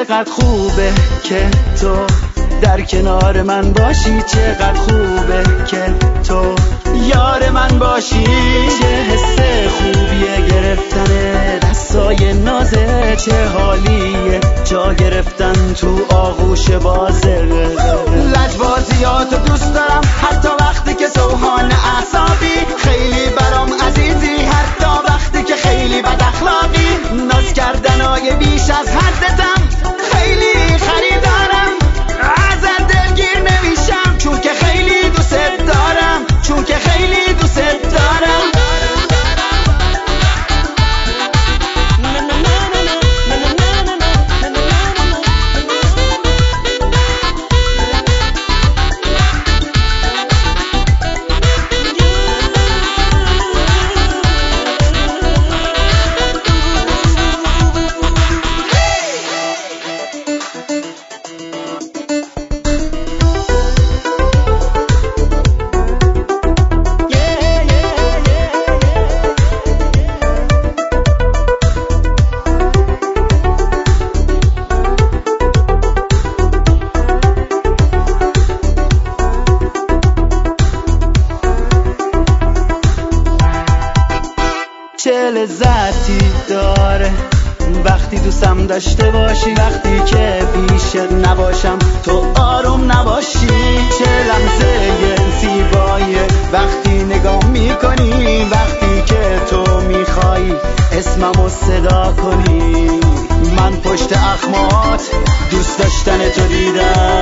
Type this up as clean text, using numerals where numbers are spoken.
چقدر خوبه که تو در کنار من باشی، چقدر خوبه که تو یار من باشی. چه حس خوبیه گرفتن دستای نازه، چه حالیه جا گرفتن تو آغوش بازه. لجبازیاتو دوست دارم حتی وقتی که سوحان اعصابی، خیلی برام عزیزی حتی وقتی که خیلی بد اخلاقی. ناز کردنای بیش از حدتم خیلی خریدارم، ازت دلگیر نمیشم چون که خیلی دوست دارم، چون که خیلی دوست دارم. چه لذتی داره وقتی دوستم داشته باشی، وقتی که پیشت نباشم تو آروم نباشی. چه لحظه زیباییه وقتی نگاه میکنی، وقتی که تو میخوای اسممو صدا کنی. من پشت اخمات دوست داشتن تو دیدم،